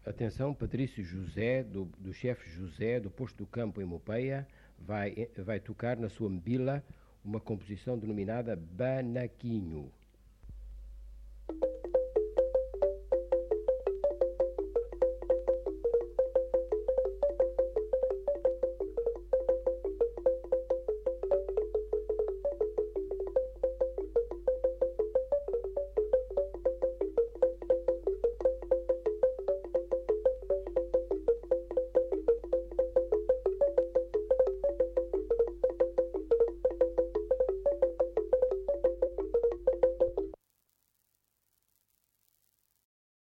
Atenção, Patrício José, do chefe José, do posto do campo em Mopeia, vai tocar na sua mbila uma composição denominada Banaquinho.